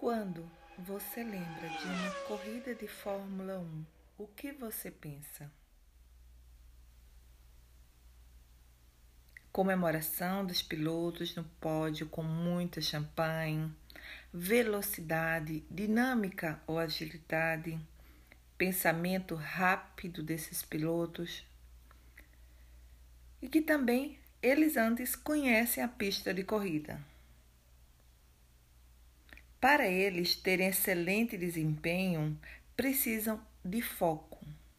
Quando você lembra de uma corrida de Fórmula 1, o que você pensa? Comemoração dos pilotos no pódio com muita champanhe, velocidade, dinâmica ou agilidade, pensamento rápido desses pilotos e que também eles antes conhecem a pista de corrida. Para eles terem excelente desempenho, precisam de foco.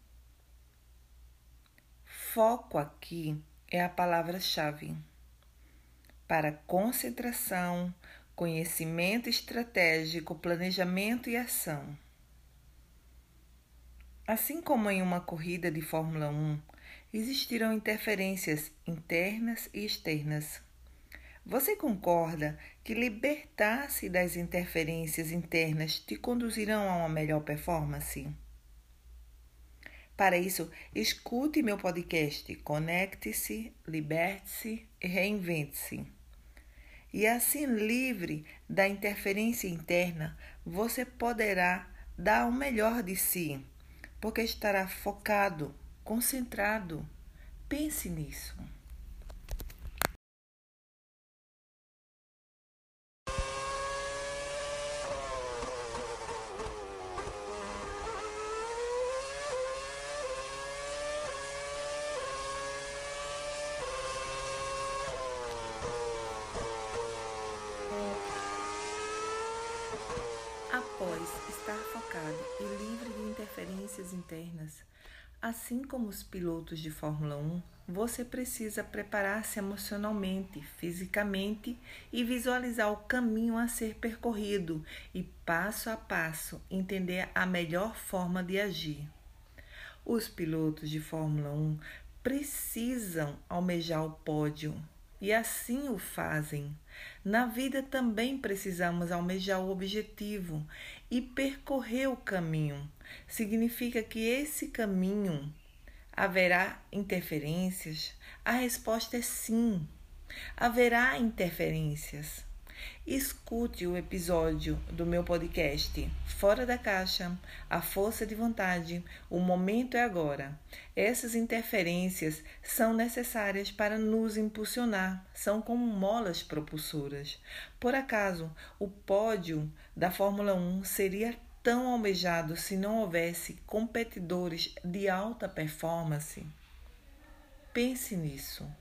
Foco aqui é a palavra-chave para concentração, conhecimento estratégico, planejamento e ação. Assim como em uma corrida de Fórmula 1, existirão interferências internas e externas. Você concorda que libertar-se das interferências internas te conduzirão a uma melhor performance? Para isso, escute meu podcast Conecte-se, Liberte-se e Reinvente-se. E assim, livre da interferência interna, você poderá dar o melhor de si, porque estará focado, concentrado. Pense nisso. Após estar focado e livre de interferências internas, assim como os pilotos de Fórmula 1, você precisa preparar-se emocionalmente, fisicamente e visualizar o caminho a ser percorrido e, passo a passo, entender a melhor forma de agir. Os pilotos de Fórmula 1 precisam almejar o pódio e assim o fazem. Na vida também precisamos almejar o objetivo e percorrer o caminho. Significa que esse caminho haverá interferências? A resposta é sim. Haverá interferências. Escute o episódio do meu podcast Fora da Caixa, a força de vontade, o momento é agora. Essas interferências são necessárias para nos impulsionar, são como molas propulsoras. Por acaso, o pódio da Fórmula 1 seria tão almejado se não houvesse competidores de alta performance? Pense nisso.